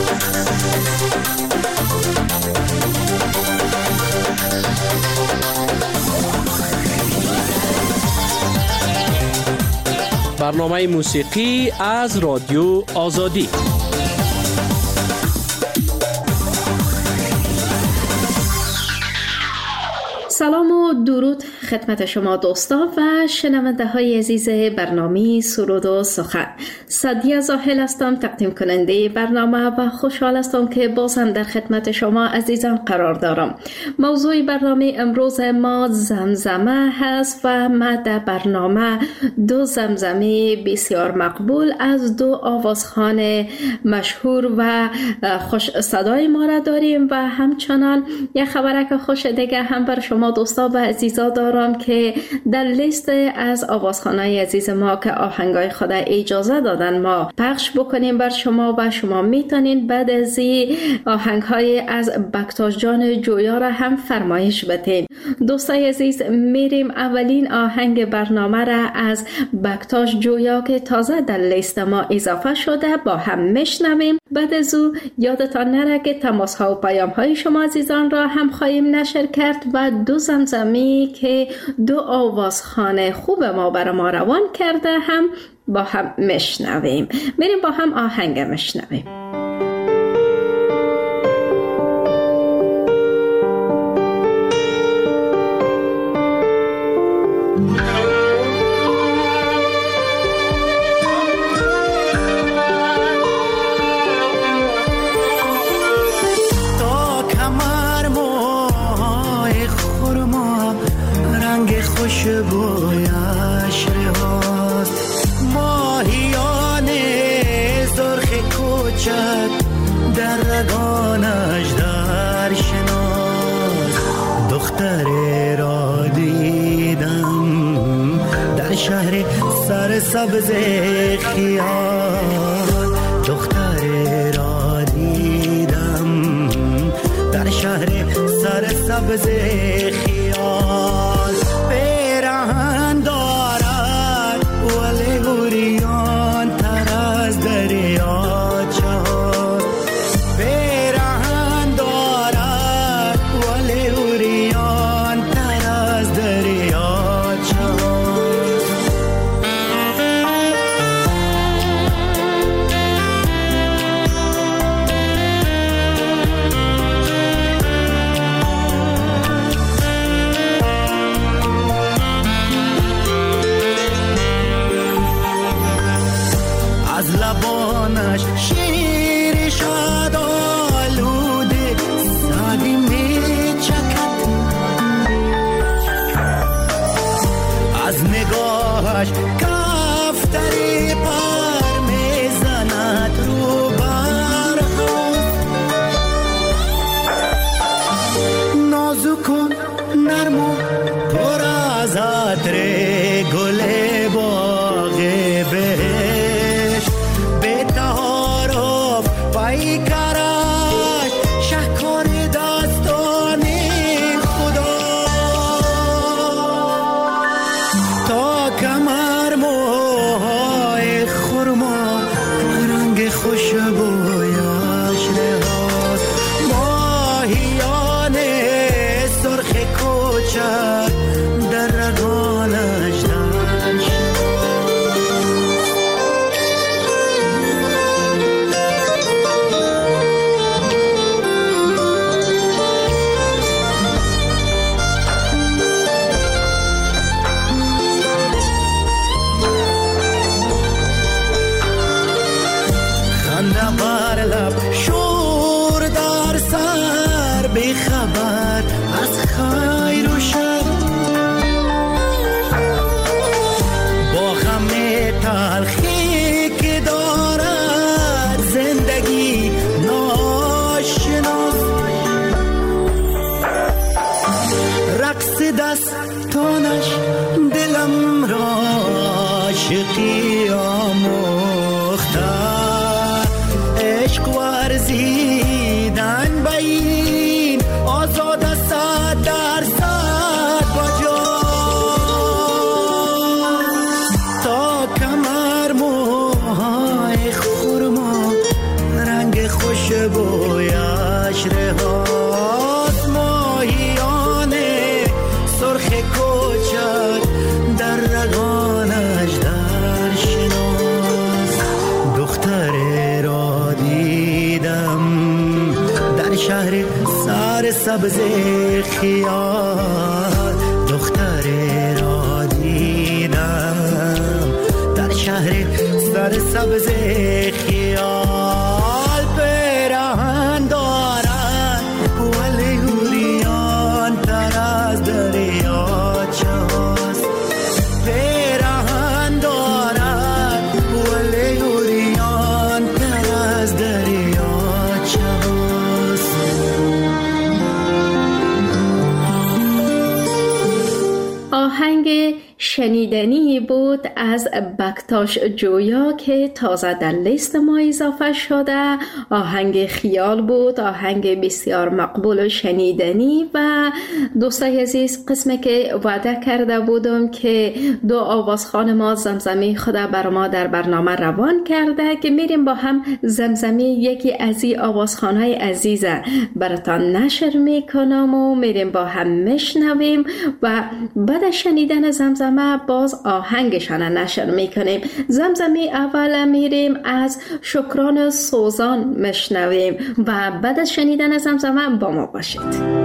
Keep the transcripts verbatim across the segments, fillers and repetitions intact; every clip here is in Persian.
برنامه موسیقی از رادیو آزادی. سلام و درود خدمت شما دوستان و شنونده های عزیز برنامه سرود و سخن. سعدیه زاهل هستم، تقدیم کننده برنامه و خوشحال هستم که باز هم در خدمت شما عزیزان قرار دارم. موضوع برنامه امروز ما زمزمه هست و ما در برنامه دو زمزمه بسیار مقبول از دو آوازخوان مشهور و خوش صدای ما را داریم و همچنان یک خبرک خوش دیگه هم بر شما دوستا و عزیزا دارم که در لیست از آوازخوانای عزیز ما که آهنگای خود اجازه دادن ما پخش بکنیم بر شما و شما میتونین بعد از این آهنگهای از بکتاش جان جویا را هم فرمایش بدین. دوستای عزیز، میریم اولین آهنگ برنامه را از بکتاش جویا که تازه در لیست ما اضافه شده با هم میشنویم. بعد از او یادتان نره که تماس ها و پیام های شما عزیزان را هم خواهیم نشر کرد و دو زمزمی که دو آوازخوان خوب ما بر ما روان کرده هم با هم میشنویم. میریم با هم آهنگ میشنویم. خوشبویش رهاست ماهیان سرخ کوچک در رگانش در شناس. دختر را دیدم در شهر سرسبز خیال. دختر را دیدم در شهر سرسبز خیال. پیراهن دارد ولی اوریان تر از دریاچه ها. پیراهن دارد ولی اوریان تر از دریاچه ها. از لبانش شیر شاد آلوده سادی می چکد. از نگاهش کفتری پر می زند رو برها. نازکن نرم و پر از عطر گل باغ بهش. پای کارش شهکار داستان خدا. تا کمر موهای خرما رنگ خوشبویش رهاست. ماهیان سرخ کوچک در رگانش در بر لب شور در سر بی خبر از خیر و شر. با غم تلخی که دارد زندگی ناشناس. رقص دستانش دلم را عاشقی آموخته. عشق ورزیدن به این آزاد صد در صد بجا. تا کمر موهای خرما رنگ خوش شهر سر سبز خیال دختر را دیدم، در شهر سر سبز خیال پیراهن دارد ولی اوریان تر از دریاچه هاست. پیراهن دارد ولی اوریان تر از دریاچه هاست. آهنگ شنیدنی بود از بکتاش جویا که تازه در لیست ما اضافه شده. آهنگ خیال بود، آهنگ بسیار مقبول و شنیدنی. و دوستای عزیز، قسمی که وعده کرده بودم که دو آوازخوان ما زمزمه خود بر ما در برنامه روان کرده که میریم با هم زمزمه یکی از این آوازخوانهای عزیزه براتان نشر میکنم و میریم با هم میشنویم و بعد شنیدن زمزمه باز آهنگشان نشر میکنیم. زمزمه اول میریم از شکران سوزان میشنویم و بعد از شنیدن زمزمه با ما باشید.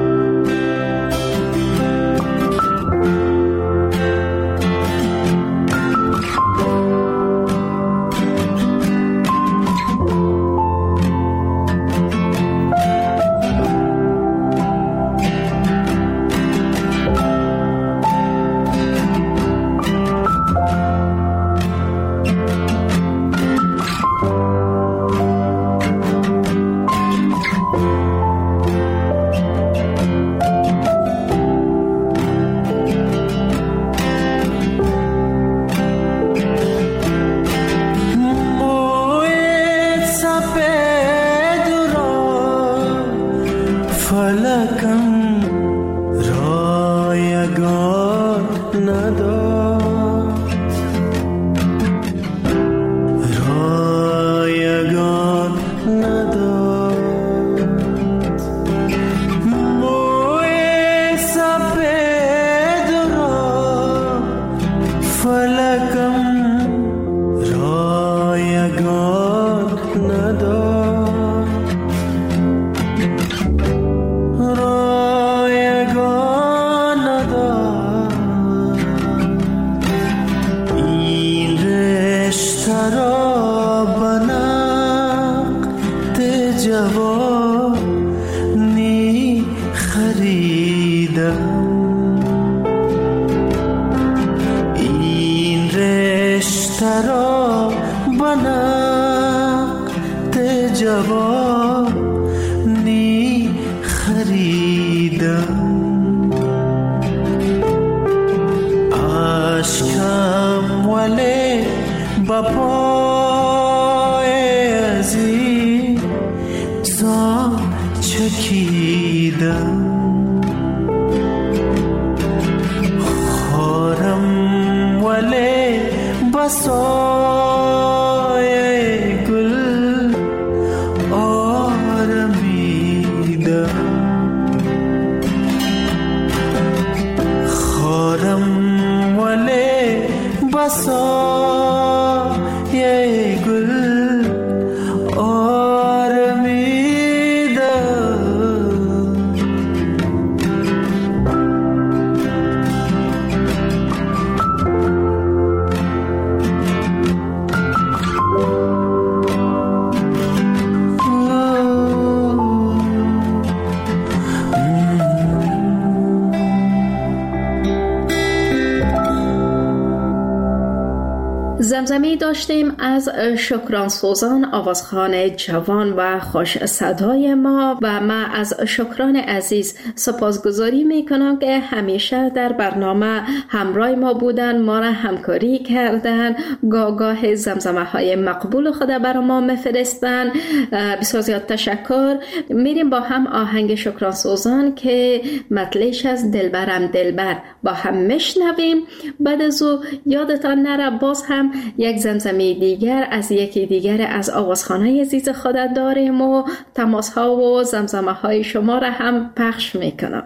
زمزمه داشتیم از شکران سوزان، آوازخوان جوان و خوش صدای ما. و من از شکران عزیز سپاسگزاری میکنم که همیشه در برنامه همراه ما بودن، ما را همکاری کردن، گاه زمزمه های مقبول خود برای ما میفرستن. بسیار زیاد تشکر. میریم با هم آهنگ شکران سوزان که مطلعش از دلبرم دلبر با هم میشنویم. بعد از او یادتان نره باز هم یک زمزمه دیگر از یکی دیگر از آوازخوان‌های عزیز خودت داریم و تماس ها و زمزمه های شما را هم پخش میکنم.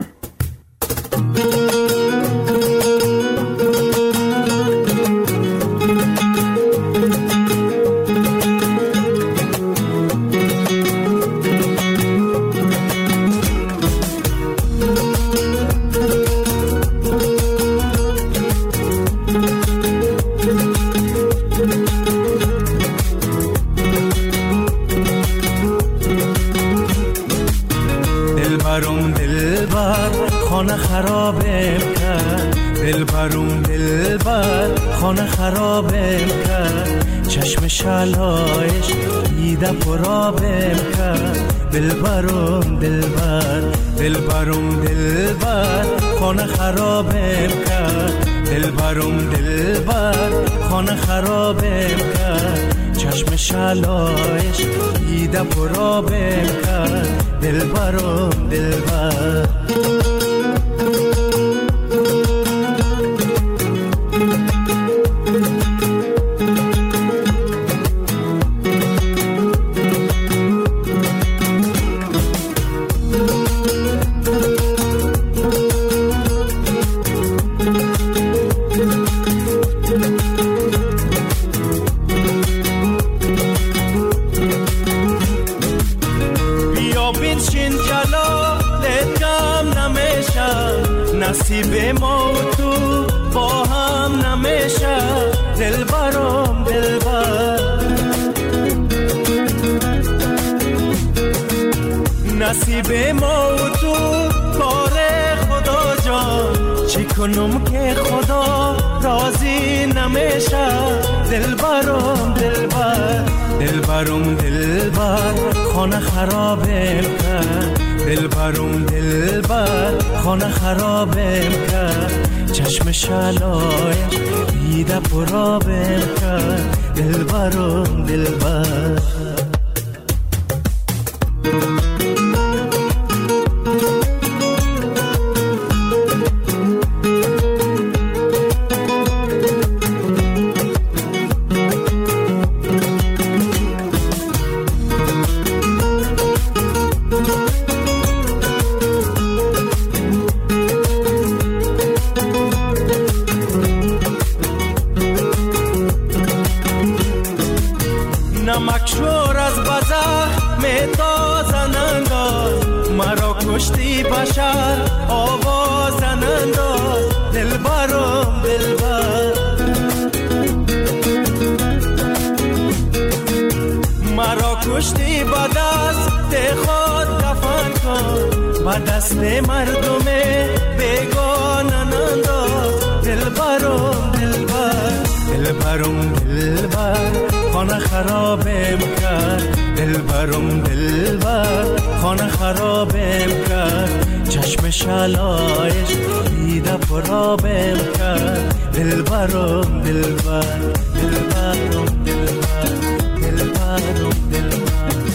دلبرم دلبر خانه خرابم کرد، دلبرم دلبر خانه خرابم کرد، چشم شلایش دیده پرابم کرد، دلبرم دلبر دلبرم دلبر خانه خرابم کرد، دلبرم دلبر خانه خرابم کرد، چشم شلایش دیده پرابم کرد، دلبرم دلبر. نصیب ما و تو با هم نمیشه، دلبرم دلبر. نصیب ما و تو کار خدا جان، چی کنم که خدا راضی نمیشه، دلبرم دلبر دلبرم دلبر خانه خرابم کرد، دلبرم دلبر خانه خرابم کرد، چشم شلایش دیده پرابم کرد، دلبرم دلبر. نمکشور از بزخ میتازن انداز، مرا کشتی بشر آوازن انداز، دلبرم دلبر. مرا کشتی با دست خود دفن کن، با دست مردم بیگانن انداز، دلبرم دلبر دلبرم دلبر خانه خرابم کرد، دلبرم دلبر خانه خرابم کرد، چشم شلایش دیده پرابم کرد، دلبرم دلبر دلبرم دلبر دلبرم دلبر.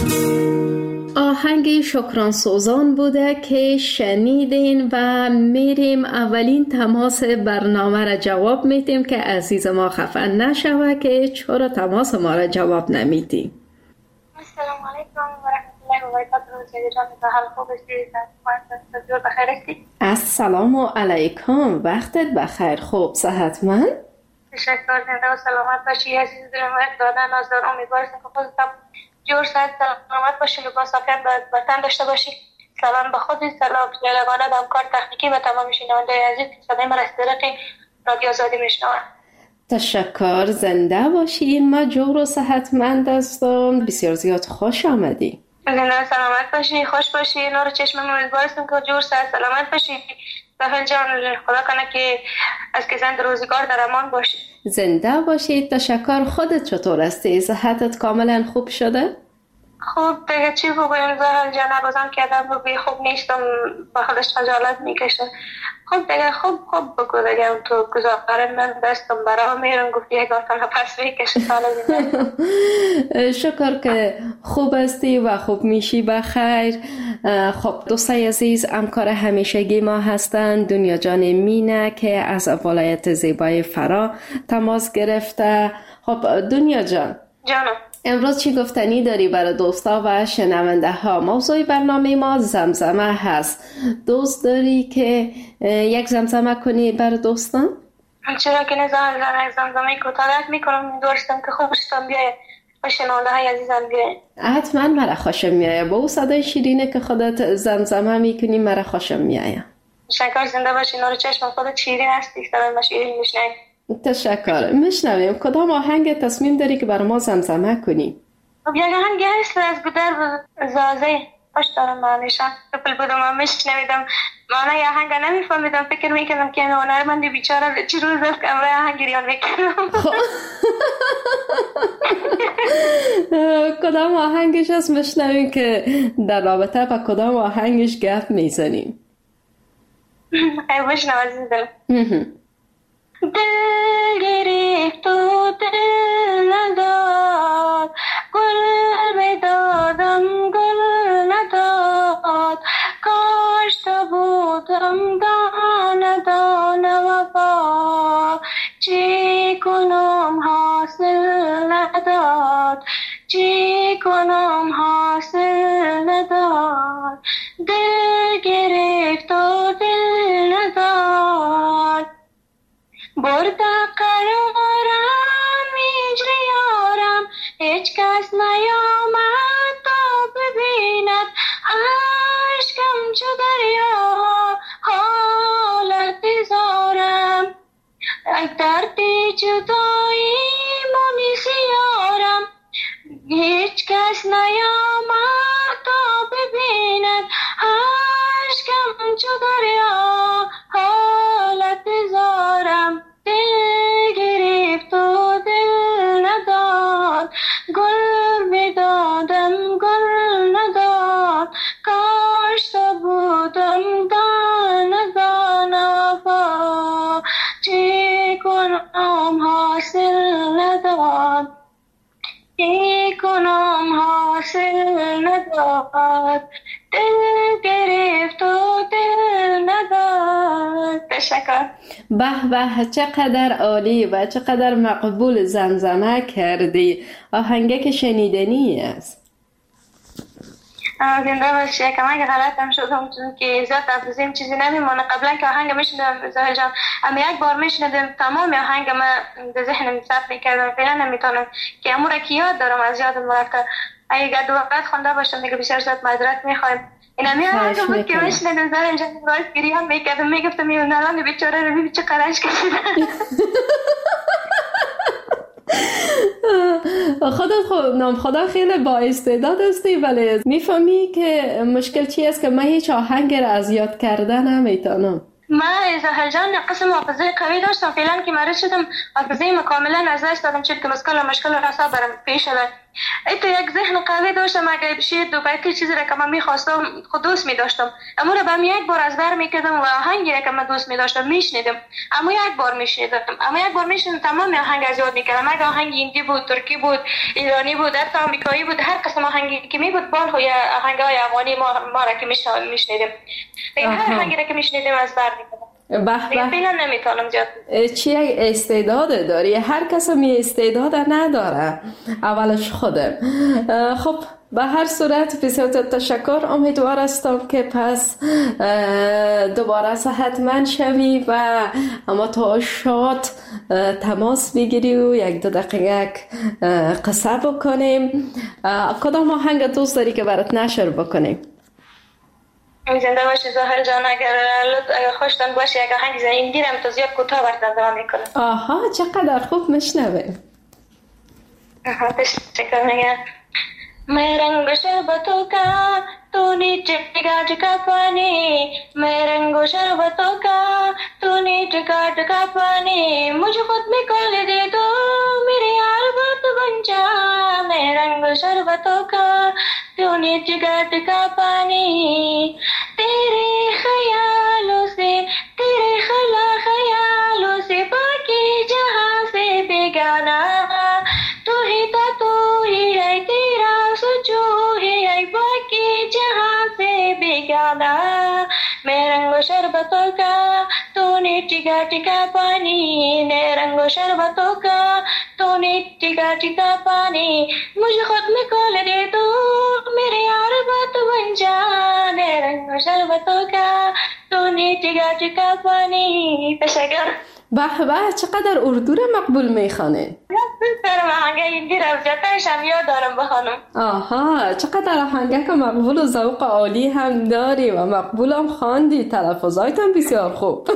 آهنگ شکران سوزان بوده که شنیدین و میریم اولین تماس برنامه را جواب میدیم که عزیز ما خفه نشوه که چرا تماس ما را جواب نمیدیم. السلام علیکم و رحمت الله و برکاته. جان تا حال خوب هستید؟ جور بخیر هستید؟ السلام علیکم، وقتت بخیر، خوب صحتمند؟ تشکر، زنده و سلامت باشی عزیز دلم. دانه نازدار امیدوارم که خودت جور صحت سلامت باشی، لباس عافیت و وطن داشته باشی. سلام به خودت، سلام به جلوانه و همکار تکنیکی و تمام شنونده عزیز که صدای من از طریق رادیو آزادی میشنوند. تشکر، زنده باشین. ما جور و صحتمند هستم. بسیار زیاد خوش آمدی. زنده و سلامت باشی، خوش باشی. نور چشم من امیدوارم که جور صحت سلامت باشی. بخیر جان، خدا کنه که از که زنده روزگار در امان باشی. زنده باشید. تشکر. خودت چطور هستی؟ صحتت کاملا خوب شده؟ خوب دیگه چی بگویم زهر جان، نبازم که آدم بگوی خوب نیستم با خودش خجالت میکشه. خوب دیگه خوب خوب بگو دیگه تو گذاره من دستم برا میرم گفتی یک آتان پس میکشه سالا زنده. شکر که خوب هستی و خوب میشی بخیر. خب دوستای عزیز، همکار همیشگی ما هستند دنیا جان مینه که از ولایت زیبای فرا تماس گرفته. خب دنیا جان، جانم امروز چی گفتنی داری برای دوستا و شنونده ها؟ موضوع برنامه ما زمزمه هست. دوست داری که یک زمزمه کنی برای دوستان؟ چرا که نزان یک زمزمه کوتاه میکنم، دوستم که خوشتم بیایه و شنونده های عزیزم بیایه. حتما مرا خوشم میایه. با او صدای شیرینه که خودت زمزمه میکنی مرا خوشم میایه. شکر، زنده باشی. نور چشم خودت شیرین هستی، صدای شیرین میشنوی. تشکر. میشنویم. کدام آهنگ تصمیم داری که برای ما زمزمه کنی؟ خب یک آهنگ هست از گودر زازه خوش دارم معنیشم. کپل بودم و میشنویدم معنی آهنگ نمیفهمیدم، فکر میکردم که هنرمند بیچاره چه روز است که امروز آهنگ ریان میکنم. کدام آهنگش هست میشنویم که در رابطه با کدام آهنگش گپ میزنیم؟ ای بشنو عزیز دل. دل گرفت و دل نداد، گل بدادم گل نداد، کاش تو بودم دانه دانه وفا، چی کنم حاصل نداد، چی کنم حاصل نداد، دل گرفت و دل نداد، برد قرارم هجر یارم، هیچ کس نیامد تا ببیند، عشقم چو دریا حالت زارم، درد جدایی مونس یارم، هیچ کس نیامد تا ببیند، عشقم چو دریا حالت زارم، دل گرفت و دل نداد، گل بدادم گل نداد، کاش تو بودم دانه دانه وفا، چی کنم حاصل نداد، چی کنم حاصل نداد، دل گرفت و دل نداد. تشکر. به به، چقدر عالی و چقدر مقبول زمزمه کردی. آهنگه که شنیدنی است. زنده باشی. که من غلطم شدم چون که زیاد تفضیم چیزی نمیمونه. قبلا که آهنگ میشنیدم زاهر جان، اما یک بار میشنیدم تمام آهنگ من در ذهنم ثبت میکردم، فعلا نمیتونم که امور که یاد دارم از یادم مرکب. اگه دو وقت خونده باشم دیگه بسیار زیاد معذرت میخوایم. این همی آهنگ بود که میشنیدم زاهر جان راست گریان میکردم، میگفتم این نالان بیچاره رو ببین چه قرش کشیدن. خودت خود نام خدا خیلی با استعداد هستی، ولی میفهمی که مشکل چی است که من هیچ آهنگ را از یاد کردن نمیتونم. من زاهر جان قسم حافظه قوی داشتم، فعلا که مریض شدم حافظه ما کاملا از دست دادم، چون که مسئله مشکل راسا برام پیش شده. ایت یک ذهن قوی داشتم، اگه بشه دو بیتی چیزی را که من میخواستم خود دوست میداشتم، اما را به یک بار از بر میکردم و آهنگی را که من دوست میداشتم میشنیدم، اما یک بار میشنیدم اما یک بار میشنیدم تمام آهنگ از یاد میکردم. اگه آهنگ هندی بود، ترکی بود، ایرانی بود، حتی آمریکایی بود، هر قسم آهنگی که می بود بال خوی آهنگای افغانی ما ما را که میشنیدم، این هر آهنگی را که میشنیدم از بر میکردم. به به، فعلا نمیتونم زیاد. چی استعداد داری؟ هر کس می استعداد نداره، اولش خودم. خب به هر صورت بسیار تشکر. امیدوار هستم که پس دوباره صحتمند شوی و اما تا شاد تماس بگیری و یک دو دقیقه قصه بکنیم. کدام آهنگ دوست داری که برات نشر بکنیم؟ زنده باشی زاهر جان. اگر خوشتان باشه یک آهنگ زنیم دیرم تا زیاد کوتاه برات دوام میکنم. آها چقدر خوب میشنوه. آها تشکر میگم. मैं रंग शरबतों का तू नीचे गाज का पानी, मैं रंग शरबतों का तू नीचे गाज का पानी, मुझे खुद में खोल दे दो मेरे यार बात बन जा, मैं रंग शरबतों का तू नीचे गाज का पानी, तेरे ख्यालों से तेरे खला ख्यालों से बाकी जहां से बेगाना, तू ही था तू ही है तेरा जो है बाकी जहां से बेगाना, मैं रंगो शरबतों का तूने टिका टिका पानी, मैं रंगो शरबतों का तूने टिका टिका पानी, मुझे खुद में खोल दे तू मेरे यार बात बन जा, मैं रंगो शरबतों का तूने टिका टिका पानी. تشکر. به به چقدر اردو را مقبول میخوانه. دارم آهنگه هندی را جاتایش هم یاد دارم بخوانم. آها چقدر آهنگه که مقبول و ذوق عالی هم داری و مقبول هم خواندی، تلفظایت هم بسیار خوب.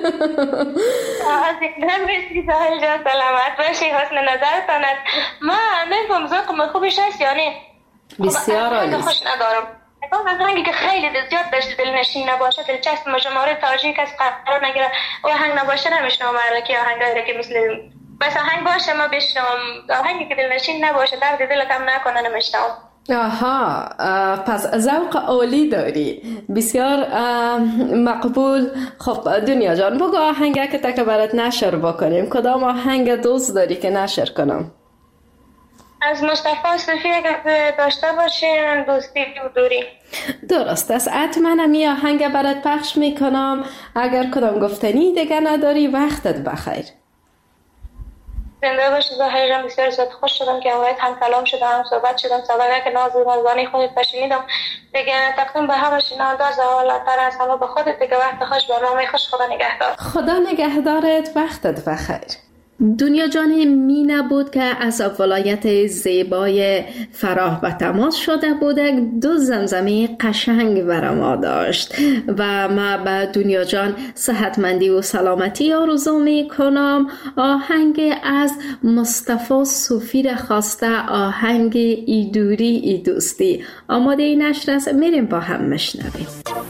زنده باشی زاهر جان، سلامت باشی، حسن نظرتان است. ما نفهم ذوق من خوبش هست یا نه؟ بسیار عالی. خوش ندارم آهنگی که خیلی زیاد داشت دلنشین نباشه، دلچسب باشه، مورد توجه کس قرار نگیره، آهنگ نباشه نمیشنم. الکی آهنگایی که مثل بس آهنگ باشه ما بشنوم، آهنگی که دلنشین نباشه درد دل کم نکنه نمیشنم. آها، پس ذوق عالی داری، بسیار مقبول. خب دنیا جان بگو آهنگه که تا که برات نشر بکنیم، کدام آهنگ دوست داری که نشر کنم؟ از مصطفی صوفی اگر داشته باشین، دوستی و دوری. درست است، حتما می آهنگ برات پخش میکنم. اگر کدام گفتنی دیگه نداری وقتت بخیر. زنده باشی زهیر جان، بسیار زیاد خوش شدم که امروز هم کلام شدم، هم صحبت شدم، صحبت که ناز و نازانی خودت بشنیدم دیگه. تقدیم به همه شنونده زوالاتر از همه به خودت دیگه. وقت خوش، برنامه خوش، خدا نگهدار. خدا نگهدارت، وقتت بخیر. دنیا جان می نبود که از ولایت زیبای فراه و تماس شده بوده، دو زمزمه قشنگ بر ما داشت و ما به دنیا جان صحتمندی و سلامتی آرزو می کنم. آهنگ از مصطفی صوفی را خواسته، آهنگ ای دوری ای دوستی. آماده ای نشر است، میریم با هم مشنویم.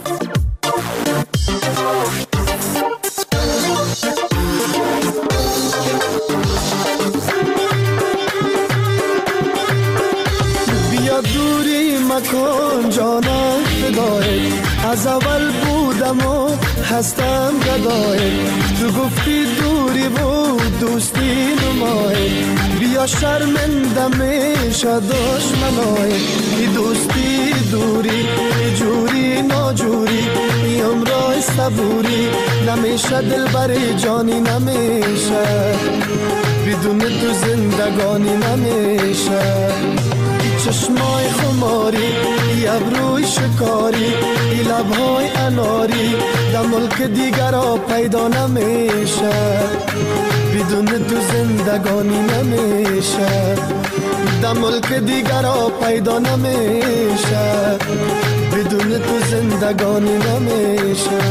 دوری مکن جانم فدایت، از اول بودم و هستم گدایت. تو گفتی دوری بود دوستی نمایت، بیا شرمنده میشه دشمنایت. ای دوستی دوری، ای جوری ناجوری، ای عمرای صبوری، نمیشه دل بر جانی نمیشه، بدون تو زندگانی نمیشه. چشمای خماری، ای ابروی شکاری، ای لبهای اناری، در ملک دیگر را پیدا نمیشه، بدون تو زندگانی نمیشه. در ملک دیگر را پیدا نمیشه، بدون تو زندگانی نمیشه.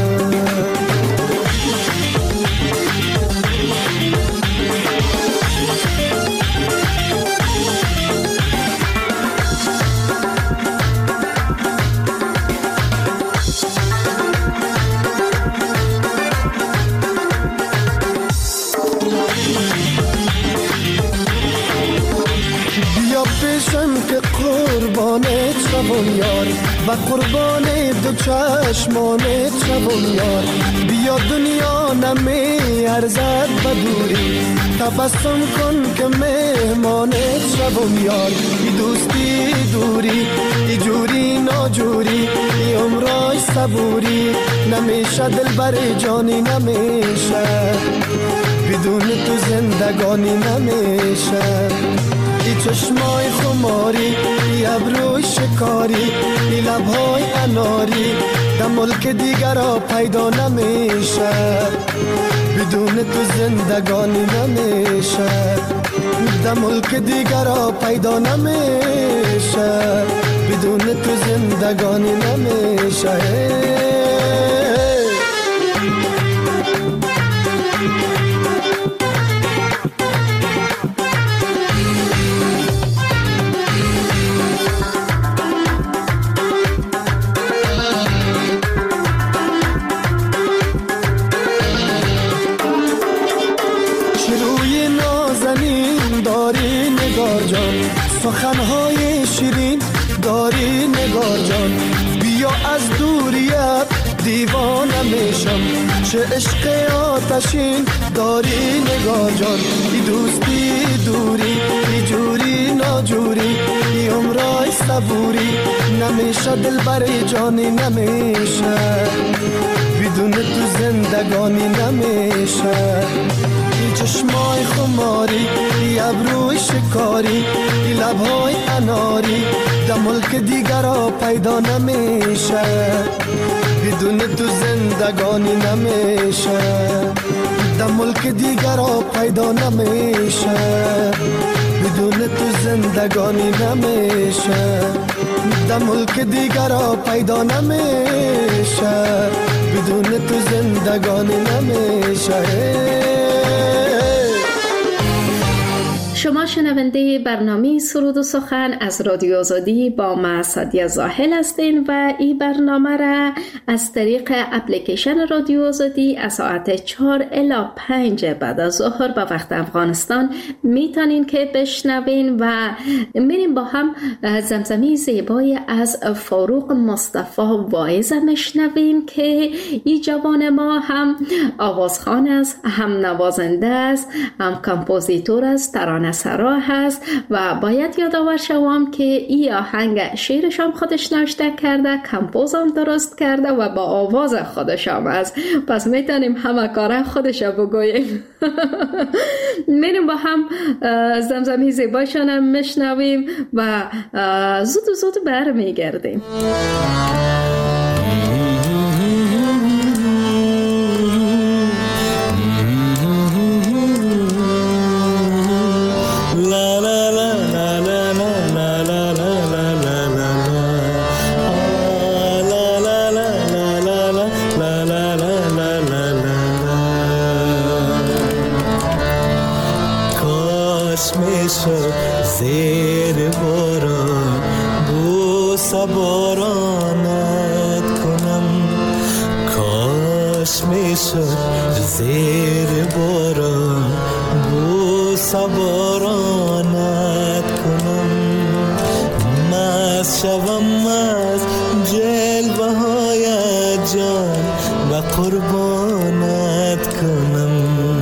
که قربانت شوم یار، و قربان دو چشمانت شوم یار. بیا دنیا نمی ارزد به دوری، تبسم کن که مهمانت شوم یار. ای دوستی دوری، ای جوری ناجوری، ای عمرای صبوری، نمیشه دل بر جانی نمیشه، بدون تو زندگانی نمیشه. ای چشمای خماری، ای ابروی شکاری، ای لبهای اناری، در ملک دیگر را پیدا نمیشه، بدون تو زندگانی نمیشه. در ملک دیگر را پیدا نمیشه، بدون تو زندگانی نمیشه. سخنهای شیرین داری نگار جان، بیا از دوریت دیوانه میشم، چه عشق آتشین داری نگار جان. ای دوستی دوری، ای جوری ناجوری، ای عمرای صبوری، نمیشه دل بر جانی نمیشه، بدون تو زندگانی نمیشه. ای چشمای خماری، ای ابروی شکاری، ای لبهای اناری، در ملک دیگر را پیدا نمیشه، بدون تو زندگانی نمیشه. در ملک دیگر را پیدا نمیشه، بدون تو زندگانی نمیشه. در ملک دیگر را پیدا نمیشه، بدون تو زندگانی نمیشه. شما شنونده برنامه سرود و سخن از رادیو آزادی با ما سعدیه زاهل هستین و این برنامه را از طریق اپلیکیشن رادیو آزادی از ساعت چهار الی پنج بعد از ظهر به وقت افغانستان میتونین که بشنوین و میریم با هم زمزمه زیبای از فاروق مصطفی واعظ میشنویم که این جوان ما هم آوازخوان است، هم نوازنده است، هم کمپوزیتور است، ترانه سرا هست و باید یادآور شوم که این آهنگ شعرش هم خودش نوشته کرده، کمپوز هم درست کرده و با آواز خودش هم است. پس میتونیم همه کاره خودش بگوییم. میریم با هم زمزمه زیبایشان هم میشنویم و زود و زود برمیگردیم. زیر باران بوسه بارانت کنم، کاش میشد زیر باران بوسه بارانت کنم، مست شوم از جلوه های جان و قربانت کنم.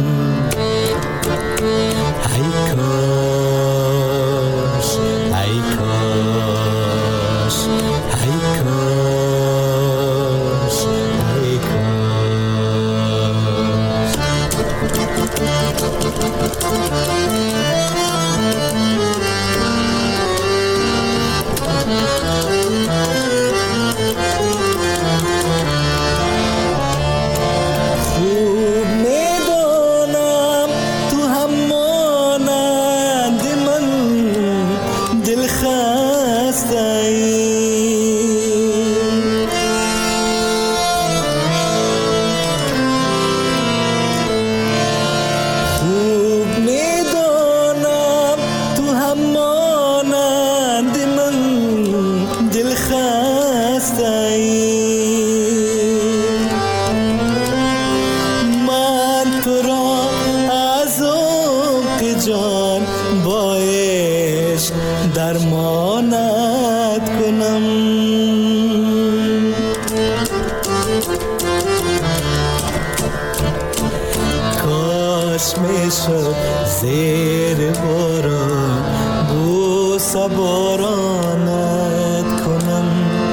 زیر باران بوسه بارانت کنم،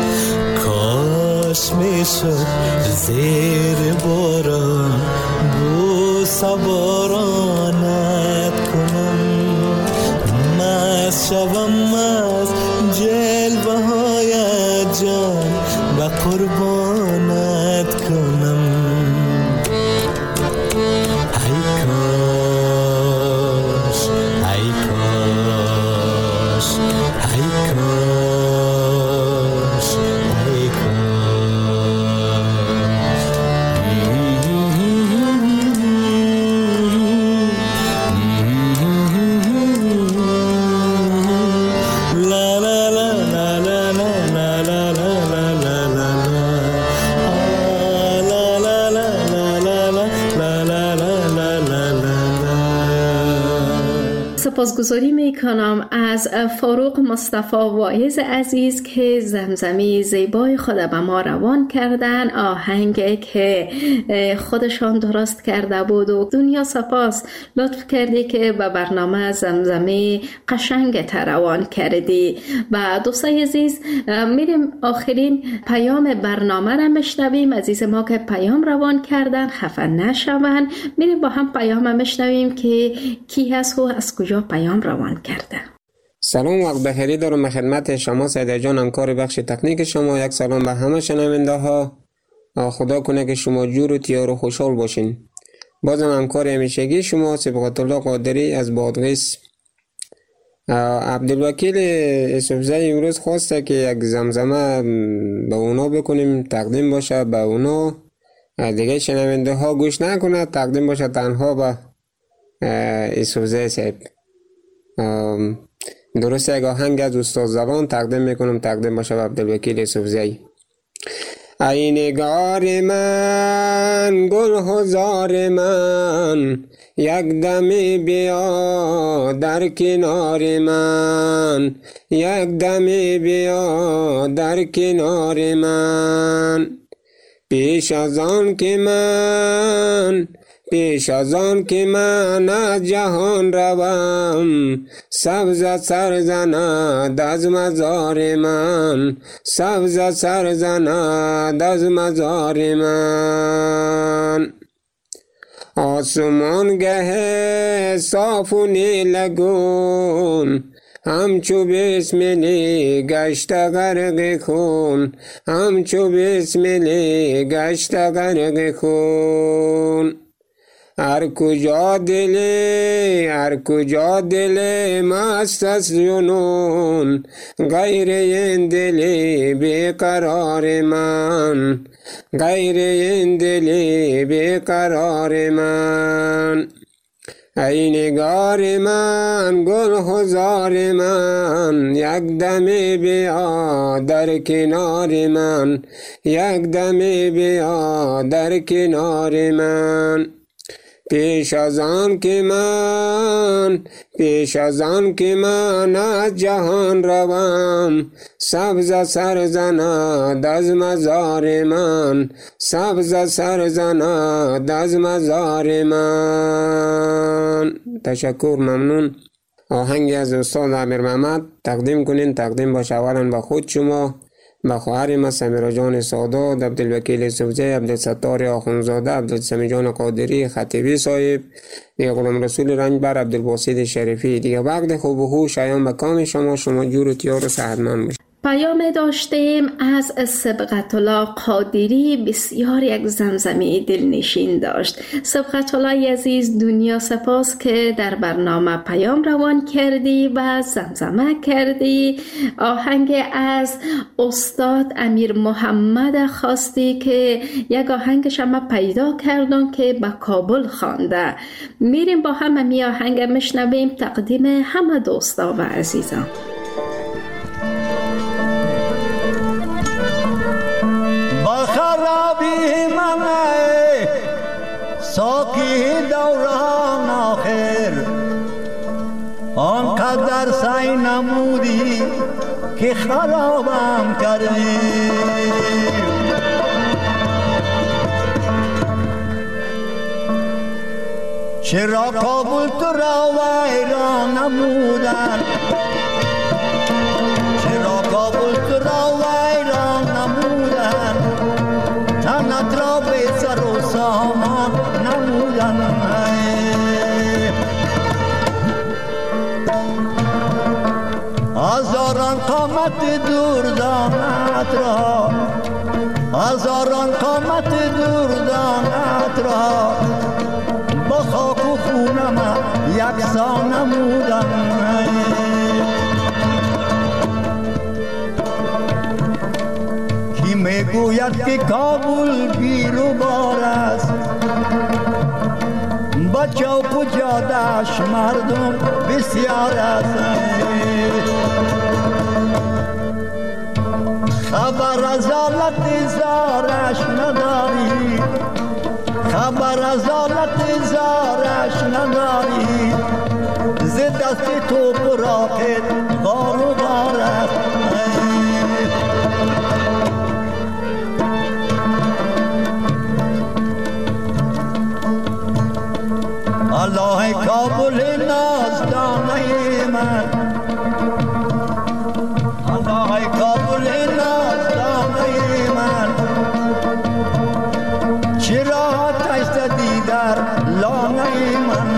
کاش میشد زیر باران بوسه بارانت کنم، مست شوم از جلوه های جان و قربانت کنم. سپاسگزاری میکنم از فاروق مصطفی واعظ عزیز که زمزمه زیبای خود به ما روان کردن، آهنگ که خودشان درست کرده بود و دنیا سپاس لطف کردی که به برنامه زمزمه قشنگ روان کردی. و دوستای عزیز میریم آخرین پیام برنامه را میشنویم. عزیز ما که پیام روان کردن خفه نشون، میریم با هم پیام میشنویم که کی هست و از کجا پیام روان کرده. سلام، وقت بخیری دارم خدمت شما سعیده جان، همکار بخش تکنیک شما. یک سلام به همه شنونده ها. خدا کنه که شما جور و تیار و خوشحال باشین. بازم همکار همیشگی شما صبغت الله قادری از بادغیس. عبدالوکیل یوسفزی امروز خواسته که یک زمزمه به اونا بکنیم، تقدیم باشه به اونا، دیگه شنونده ها گوش نکنه، تقدیم باشه تنها به یوسفزی صاحب. درست یک آهنگ از استاد زبان تقدیم میکنم، تقدیم باشه به عبدالوکیل یوسفزئی. ای نگار من گل هزار من، یک دمی بیا در کنار من، یک دمی بیا در کنار من. پیش از آن که من پیش از آن که من از جهان روم، سبز سر زند از مزار من، سبز سر زند از مزار من. آسمان گه صاف و نیلگون، همچو بسملی گشت غرق خون، همچو بسملی گشت غرق خون. هر کجا دل هر کجا دل مست از جنون، غیر این دل بیقرار من، غیر این دل بیقرار من. ای نگار من گل هزار من، یک دمی بیا در کنار من، یک دمی بیا در کنار من. پیش از آن که من پیش از آن که من از جهان روم، سبز سر زند از مزار من، سبز سر زند از مزار من. تشکر، ممنون. آهنگی از استاد عامر محمد تقدیم کنین. تقدیم باشه اولا به خود شما، به خواهر ما سمیرا جان سادات، عبدالوکیل یوسفزئی، عبدالستار آخونزاده، عبدالسمی جان قادری، خطیبی صاحب، دیگه غلام رسول رنجبر، عبدالباسط شریفی. دیگه وقت خوب و خوش شایان به کام شما، شما جور و تیار و صحتمند باشید. پیام داشتیم از سبقت الله قادری، بسیار یک زمزمه دلنشین داشت. سبقت الله عزیز، دنیا سپاس که در برنامه پیام روان کردی و زمزمه کردی. آهنگ از استاد امیر محمد خواستی که یک آهنگ شما پیدا کردم که به کابل خوانده. میریم با هم می آهنگ مشنویم، تقدیم همه دوستا و عزیزان. خرابی منه ساکی دوران آخر، آنقدر سعی نمودی که خرابم کردی. چرا کابل تو را ویران نمودن، چرا کابل تو را ویران نمودن، تنت را به سر و سامان نمودن. هزاران قامت دوردانت را، هزاران قامت دوردانت را، با خاک و خونم یکسان نمودن. کی میگوید که کابل بیروبار است، با چوک و جاده‌اش مردم بسیار است. خبر از حالت زارش نداری، خبر از حالت زارش نداری، ز دست تو براقت غار و غار است. الله کابل نازدانه من، الله کابل نازدانه من، چرا تشت دیدر لانه من.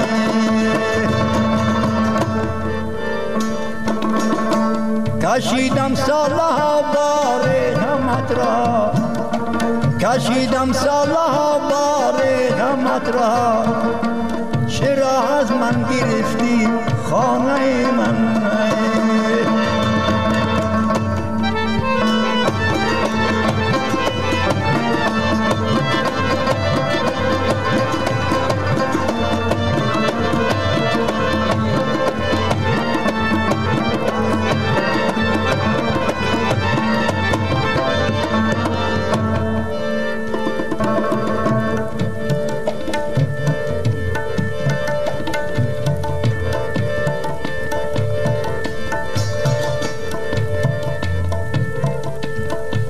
کشیدم سالها بار غمت را، کشیدم سالها بار غمت را، چرا از من گرفتی خانه من.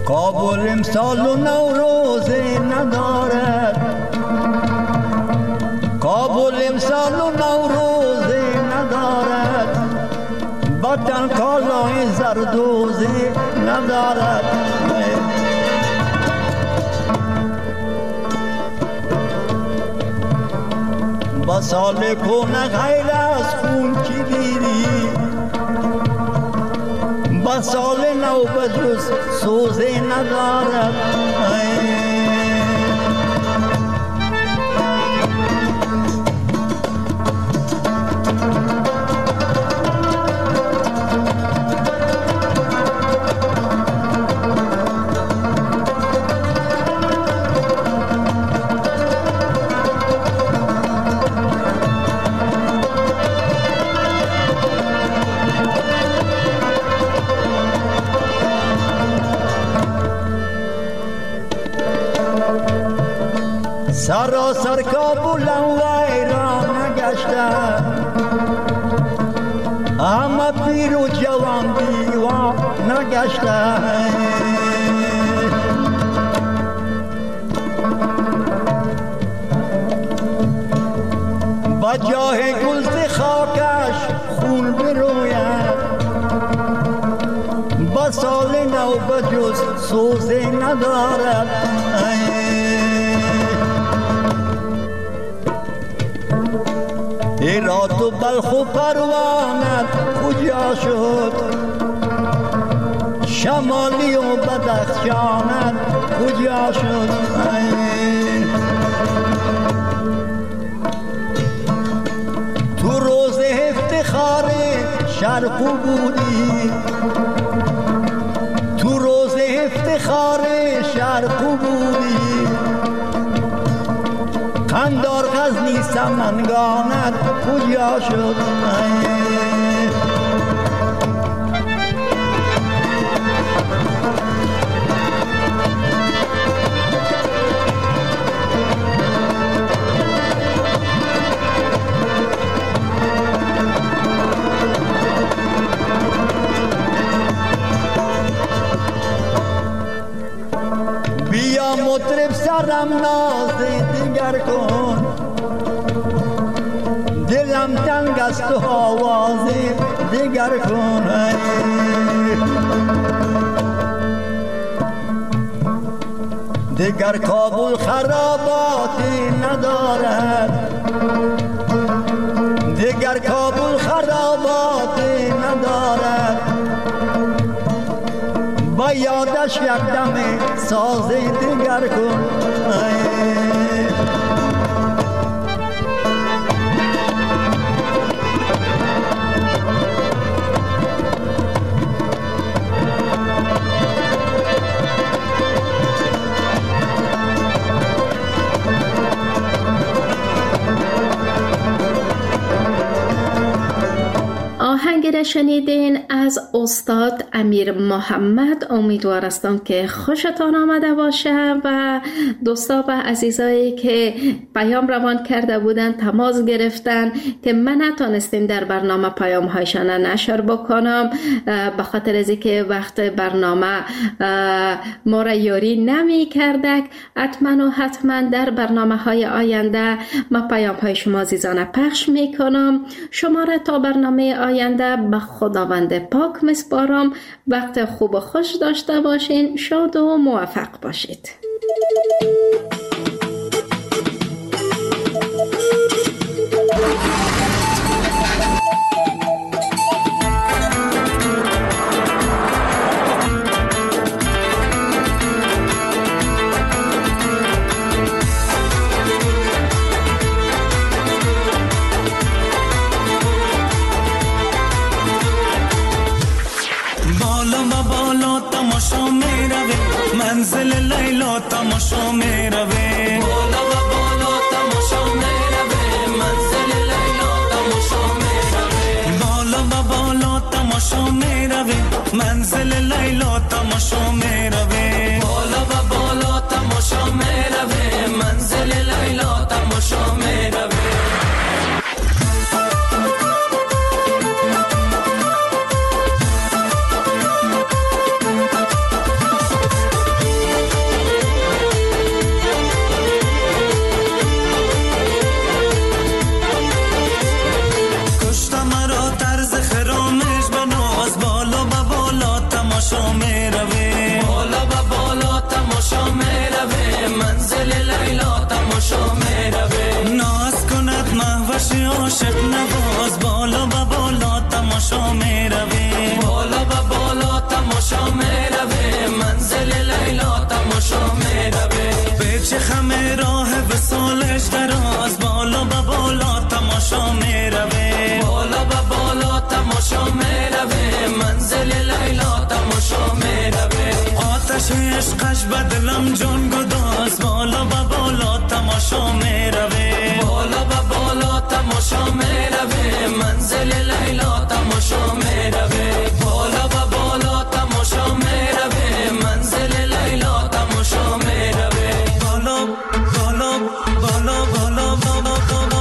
کابل امسال و نوروزه ندارد، کابل امسال و نوروزه ندارد، وطن کالای زردوزه ندارد. با سال کنه غیر از خون کی دیدی، با سال نو بجز سوزه ندارد. سراسر کابلم ویران نگشته، همه پیر و جوان دیوان نگشته. با جاه گلز خاکش خون بروید، با سال نو بجز سوزه ندارد. هرات و بلخ و پروانت کجا شد، شمالی و بدخشانت کجا شد. تو روز افتخار شرق بودی، تو روز افتخار شرق بودی، قندار غزنی سمنگانت کجا شد. بیا مطرب سرم ناز دیگر کن، دلم تنگ است و آواز دیگر کن. دیگر کابل خراباتی ندارد، دیگر کابل خراباتی ندارد، با یادش یک دم ساز دیگر کن. آهنگی را شنیدین از استاد امیر محمد. امیدوار هستم که خوشتان آمده باشه و دوستا و عزیزایی که پیام روان کرده بودن، تماس گرفتن که من نتونستیم در برنامه پیام هایشان نشر بکنم به خاطر از اینکه وقت برنامه ما را یاری نمی کردک. حتما و حتما در برنامه های آینده ما پیام های شما عزیزان پخش می کنم. شما را تا برنامه آینده به خداوند پاک میسپارم. وقت خوب و خوش داشته باشین. شاد و موفق باشید. منزل لیلا تماشا می روه، بالا و بالا تماشا می روه، منزل لیلا تماشا می روه، بالا و بالا تماشا می روه، منزل لیلا تماشا می روه، بالا و بالا تماشا می روه، منزل لیلا تماشا می روه. بالا با بالا تماشا میروه، بالا با بالا تماشا میروه، منزل لیلا تماشا میروه. آتش عشقش به دلم جان گداز، بالا با بالا تماشا میروه، بالا با بالا تماشا میروه، منزل لیلا تماشا میروه، بالا با بالا تماشا میروه، منزل لیلا تماشا میروه. بالا بالا بالا بالا بالا بالا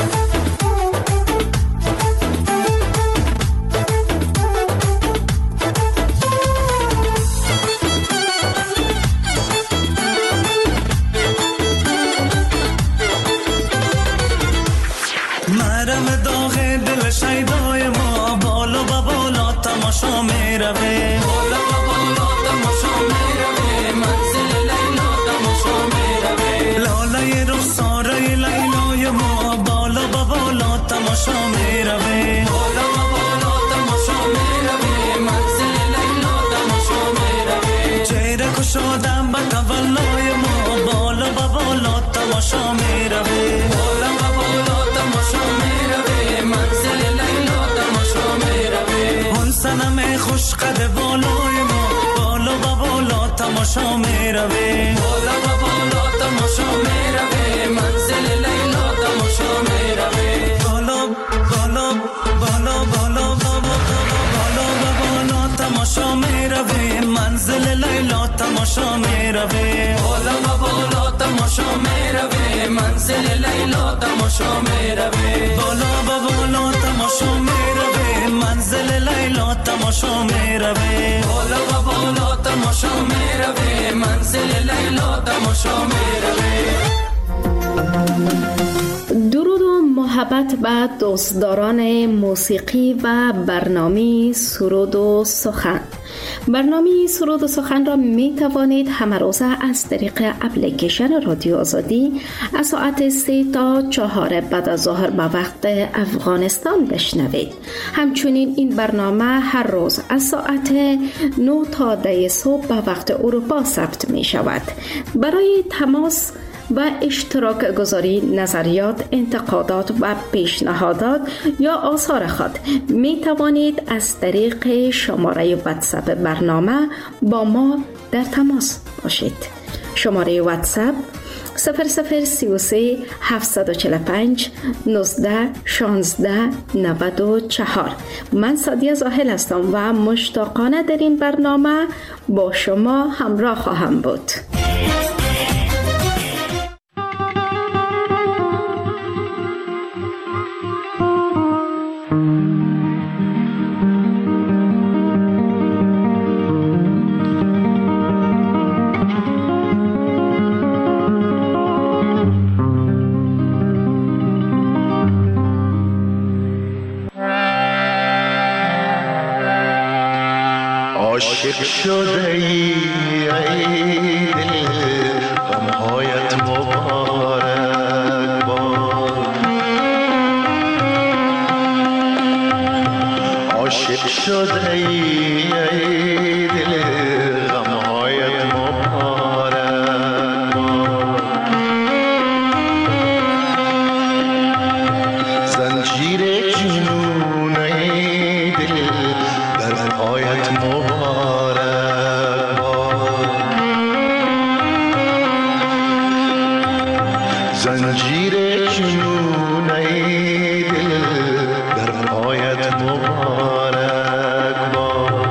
مرم داغ دل شیدای ما، بالا با بالا تماشا میروه، بالا با بالا تماشا میروه، منزل لیلا تماشا میروه. لاله رخساره لیلای ما، بالا با بالا تماشا میروه، بالا با بالا تماشا میروه، منزل لیلا تماشا میروه. چهره کشادم به تولای ما، بالا با بالا تماشا میروه، بالا با بالا تماشا میروه، منزل لیلا تماشا میروه. اون صنم خوش قد بالای ما، بالا با بالا تماشا میروه، بالا با بالا تماشا میروه، منزل لیلا تماشا میروه. بالا بالا بالا بالا بالا بالا بالا تماشا میروه، منزل لیلا تماشا میروه، بالا با بالا تماشا میروه، منزل لیلا تماشا میروه، بالا با بالا تماشا میروه، منزل لیلا تماشا میروه، بالا با بالا تماشا میروه، منزل لیلا تماشا میروه. درود و محبت به دوستداران موسیقی و برنامه سرود و سخن. برنامه سرود و سخن را می توانید همه روزه از طریق اپلیکیشن رادیو آزادی از ساعت سه تا چهار بعد از ظهر به وقت افغانستان بشنوید. همچنین این برنامه هر روز از ساعت نه تا ده صبح به وقت اروپا ثبت می شود. برای تماس و اشتراک گذاری نظریات، انتقادات و پیشنهادات یا آثار خود می توانید از طریق شماره واتساپ برنامه با ما در تماس باشید. شماره واتساپ صفر صفر سی و سه هفتصد و چهل و پنج نوزده شانزده نود و چهار. من سادیه زاهل هستم و مشتاقانه در این برنامه با شما همراه خواهم بود. عاشق شده ای ای دل غمهایت مبارک باد، عاشق شده ای ای دل غمهایت مبارک باد، زنجیر جنون ای دل در پایت مبارک باد، زنجیر جنون ای دل در پایت مبارک باد.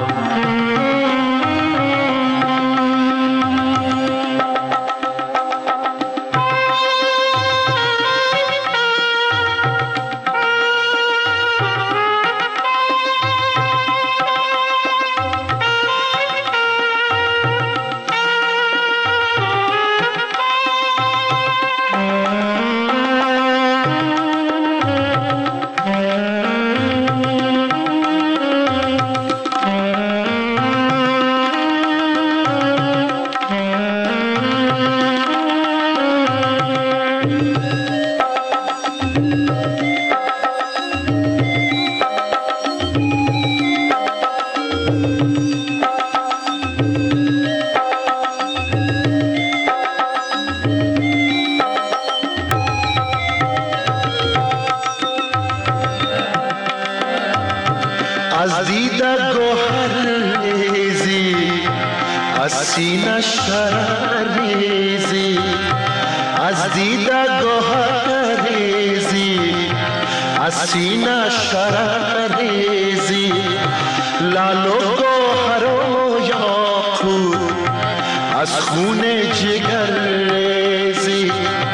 سینه شرر ریزی، از دیده گوهر ریزی، از سینه شرر ریزی، لال و گوهر و یاقوت از خون جگر ریزی.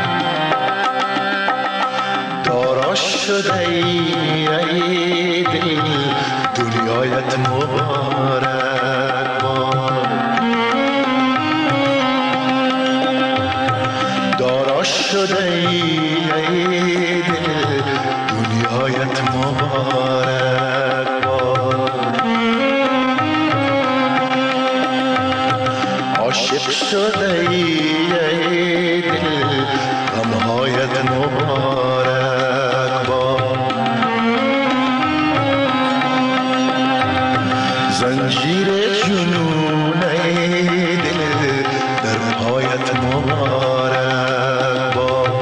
دارا شده ای دل دنیایت مبارک باد، دارا شده ای دل دنیایت مبارک باد. عاشق شده ای دل غمهایت مبارک باد. زنجیر جنون ای دل در پایت مبارک باد.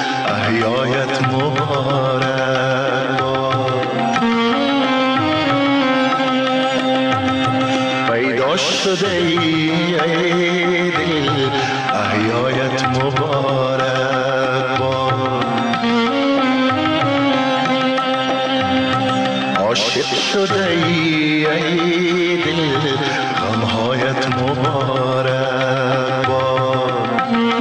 احیایت مبارک. پیدا شده ای ای دل احیایت مبارک باد. عاشق شده ای ای دل غمهایت مبارک باد.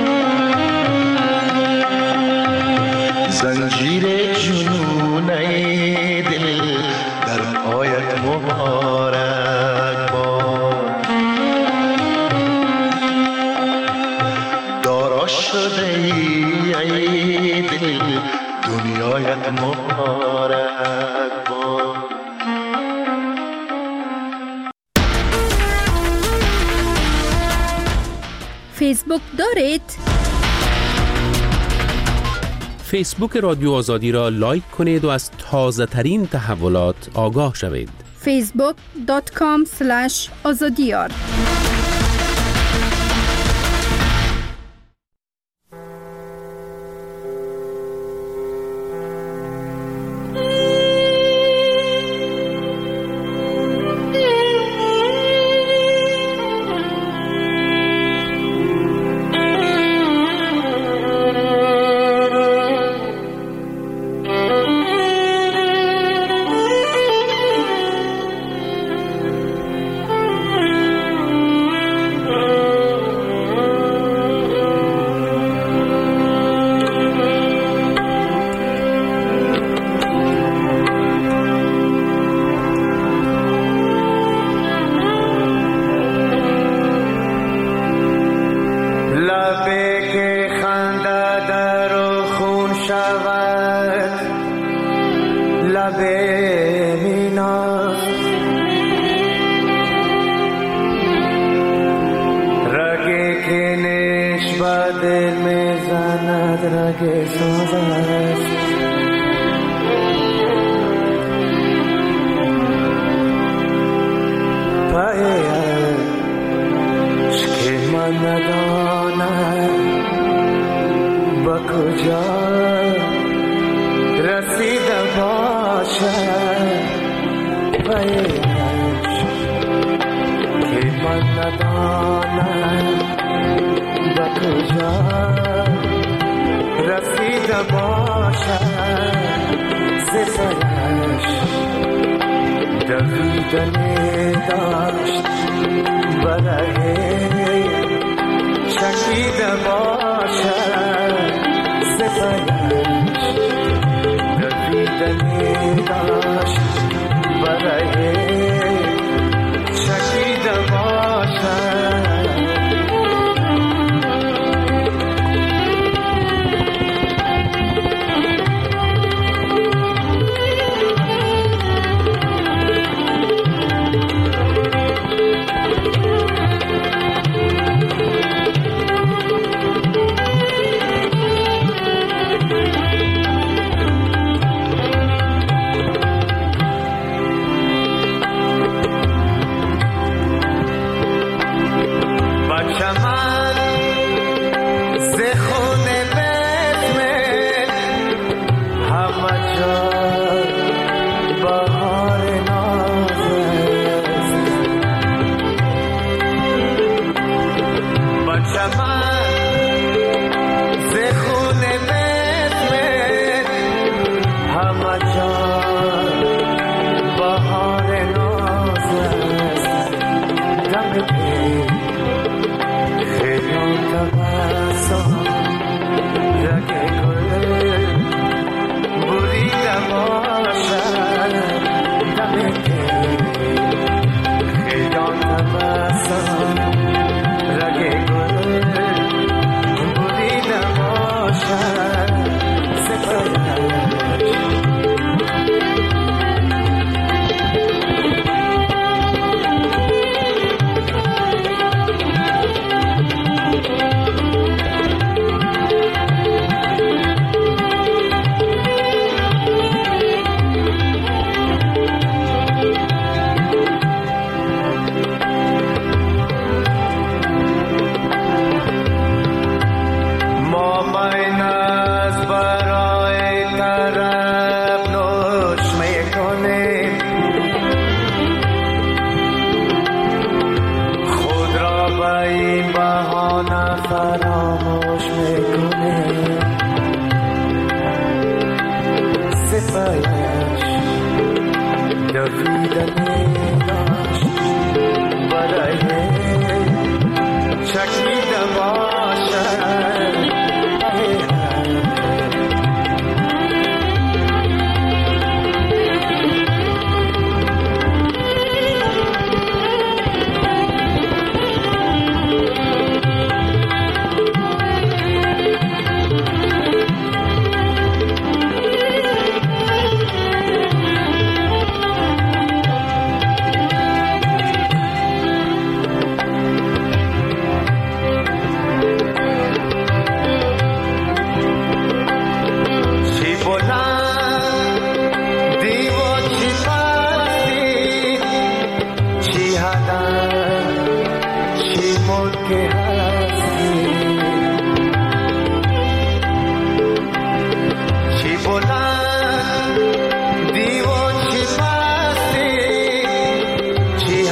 زنجیر جنون ای دل در پایت مبارک باد. دارا شده ای ای دل دنیایت مبارک باد. فیسبوک دارید؟ فیسبوک رادیو آزادی را لایک کنید و از تازه ترین تحولات آگاه شوید. فیسبوک دات کام اسلش آزادیار.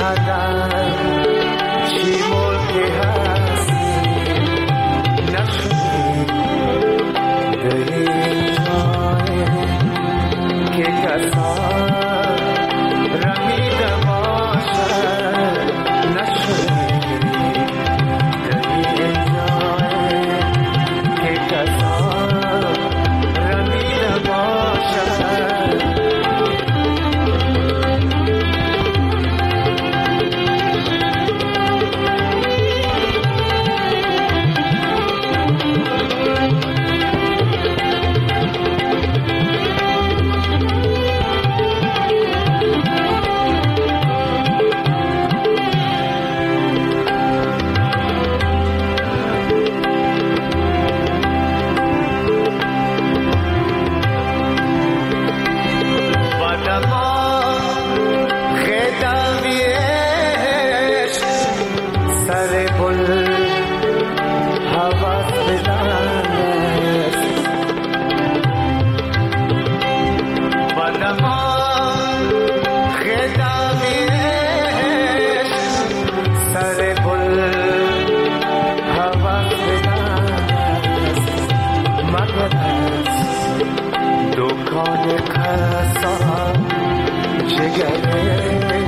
قدر چی ملک هستی نشدی به این جای که کسان رمیده باشد نشدی به این جای که کسان رمیده باشد دکان قصاب جگره